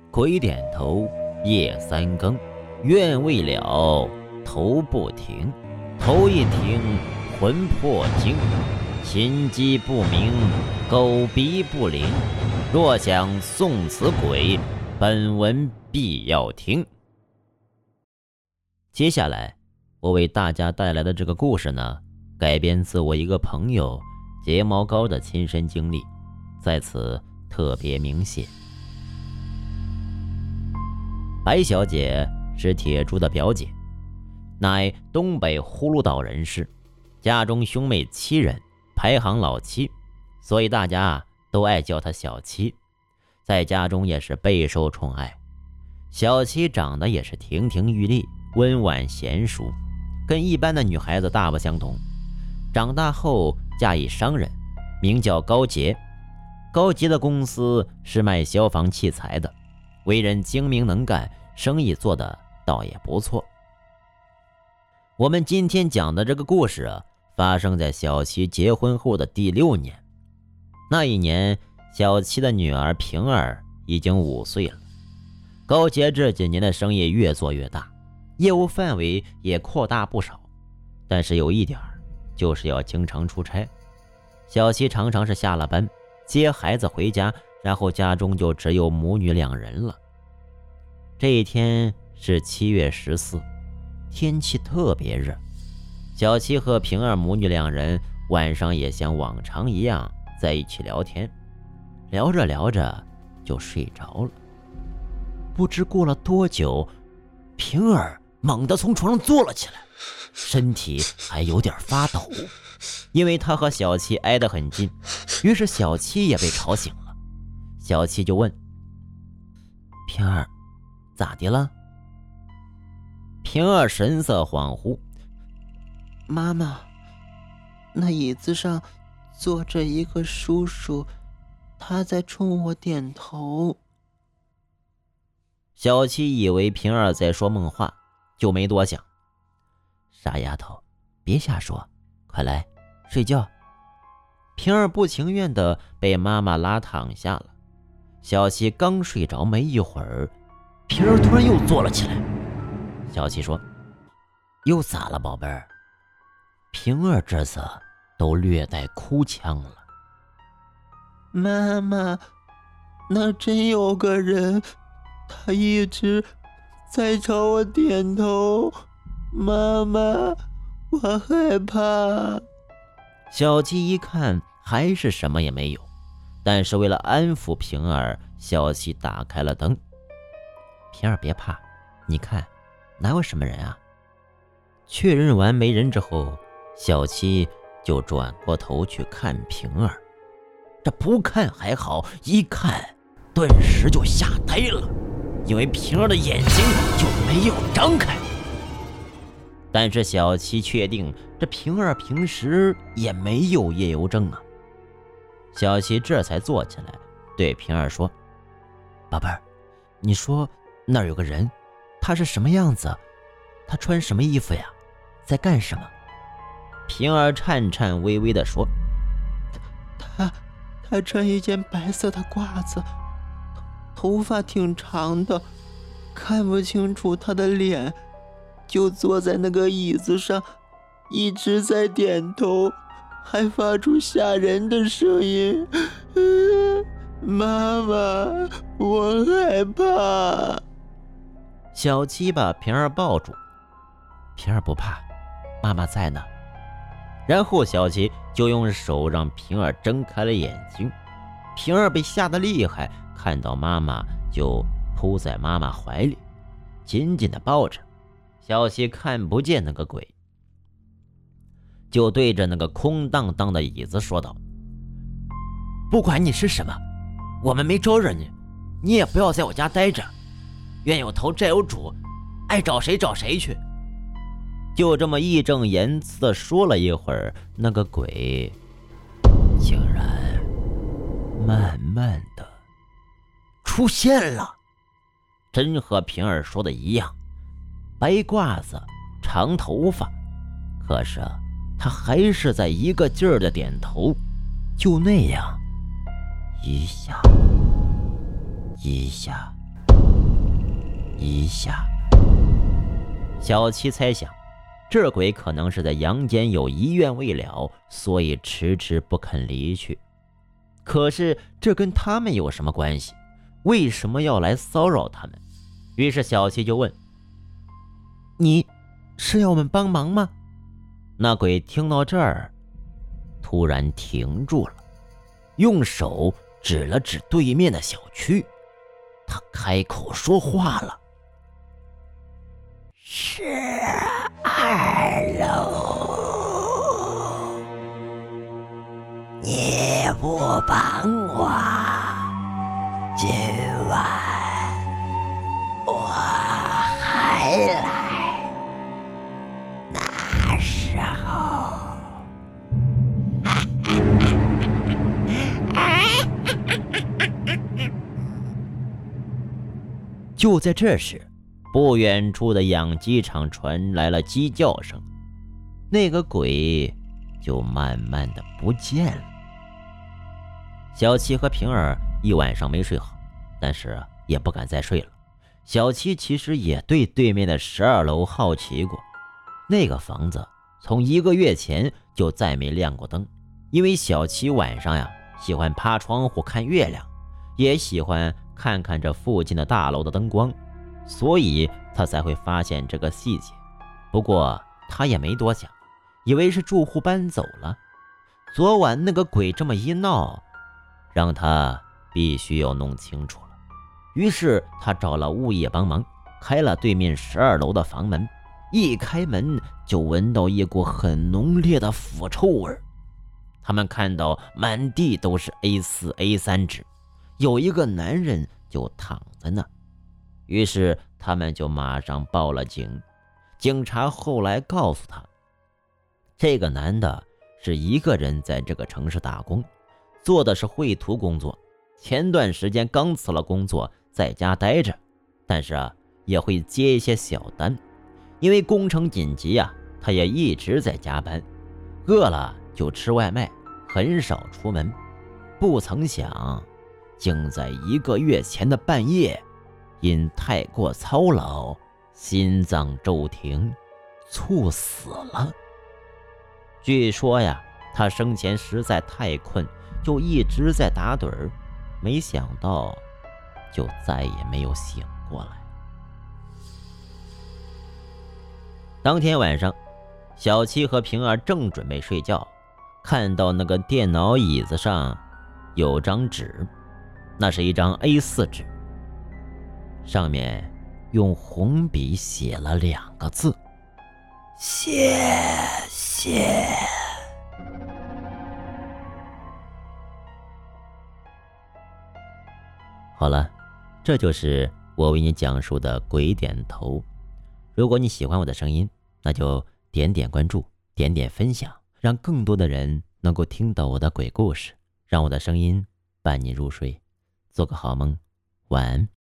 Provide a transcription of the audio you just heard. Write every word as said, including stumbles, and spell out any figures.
鬼点头，夜三更，愿未了，头不停，头一停，魂魄惊，心机不明，狗鼻不灵。若想送此鬼，本文必要听。接下来我为大家带来的这个故事呢，改编自我一个朋友睫毛膏的亲身经历，在此特别鸣谢。白小姐是铁柱的表姐，乃东北呼噜岛人士，家中兄妹七人，排行老七，所以大家啊都爱叫她小七，在家中也是备受宠爱。小七长得也是亭亭玉立，温婉娴熟，跟一般的女孩子大不相同。长大后嫁一商人，名叫高杰。高杰的公司是卖消防器材的，为人精明能干，生意做得倒也不错。我们今天讲的这个故事啊，发生在小七结婚后的第六年。那一年，小七的女儿平儿已经五岁了。高杰这几年的生意越做越大，业务范围也扩大不少，但是有一点就是要经常出差。小七常常是下了班接孩子回家，然后家中就只有母女两人了。这一天是七月十四，天气特别热。小七和平儿母女两人晚上也像往常一样在一起聊天，聊着聊着就睡着了。不知过了多久，平儿猛地从床上坐了起来，身体还有点发抖，因为她和小七挨得很近，于是小七也被吵醒了。小七就问：平儿，咋的了？平儿神色恍惚： 妈妈，那椅子上坐着一个叔叔，他在冲我点头。 小七以为平儿在说梦话，就没多想。傻丫头，别瞎说，快来睡觉。平儿不情愿地被妈妈拉躺下了。小七刚睡着没一会儿，平儿突然又坐了起来。小七说：又咋了，宝贝儿？平儿这次都略带哭腔了。 妈妈，那真有个人，他一直在朝我点头。妈妈，我害怕。 小七一看还是什么也没有，但是为了安抚平儿，小七打开了灯。平儿别怕，你看哪有什么人啊？确认完没人之后，小七就转过头去看平儿。这不看还好，一看顿时就吓呆了，因为平儿的眼睛就没有张开。但是小七确定这平儿平时也没有夜游症啊。小七这才坐起来对平儿说：宝贝儿，你说那儿有个人，他是什么样子？他穿什么衣服呀？在干什么？平儿颤颤巍巍地说： 他他穿一件白色的褂子，头发挺长的，看不清楚他的脸，就坐在那个椅子上，一直在点头，还发出吓人的声音。妈妈，我害怕。 小七把平儿抱住：平儿不怕，妈妈在呢。然后小七就用手让平儿睁开了眼睛。平儿被吓得厉害，看到妈妈就扑在妈妈怀里，紧紧地抱着。小七看不见那个鬼，就对着那个空荡荡的椅子说道：不管你是什么，我们没招惹你，你也不要在我家待着，冤有头债有主，爱找谁找谁去。就这么义正言辞地说了一会儿，那个鬼竟然慢慢的出现了。真和平儿说的一样，白褂子，长头发，可是他还是在一个劲儿的点头。就那样，一下一下一下。小七猜想，这鬼可能是在阳间有遗愿未了，所以迟迟不肯离去。可是这跟他们有什么关系？为什么要来骚扰他们？于是小七就问：你是要我们帮忙吗？那鬼听到这儿，突然停住了，用手指了指对面的小区，他开口说话了： 是二楼，你不帮我，今晚我还来，那时候就在这时，不远处的养鸡场传来了鸡叫声，那个鬼就慢慢的不见了。小七和平儿一晚上没睡好，但是也不敢再睡了。小七其实也对对面的十二楼好奇过，那个房子从一个月前就再没亮过灯，因为小七晚上呀喜欢趴窗户看月亮，也喜欢看看这附近的大楼的灯光，所以他才会发现这个细节。不过他也没多想，以为是住户搬走了。昨晚那个鬼这么一闹，让他必须要弄清楚了。于是他找了物业帮忙，开了对面十二楼的房门。一开门就闻到一股很浓烈的腐臭味。他们看到满地都是 A 四 A 三 纸，有一个男人就躺在那。于是他们就马上报了警。警察后来告诉他，这个男的是一个人在这个城市打工，做的是绘图工作，前段时间刚辞了工作，在家待着，但是啊也会接一些小单。因为工程紧急啊，他也一直在加班，饿了就吃外卖，很少出门。不曾想，竟在一个月前的半夜，因太过操劳，心脏骤停，猝死了。据说呀，他生前实在太困，就一直在打盹儿，没想到就再也没有醒过来。当天晚上，小七和平儿正准备睡觉，看到那个电脑椅子上有张纸，那是一张 A 四 纸，上面用红笔写了两个字： 谢谢。 好了，这就是我为你讲述的鬼点头。如果你喜欢我的声音，那就点点关注，点点分享，让更多的人能够听到我的鬼故事，让我的声音伴你入睡。做个好梦，晚安。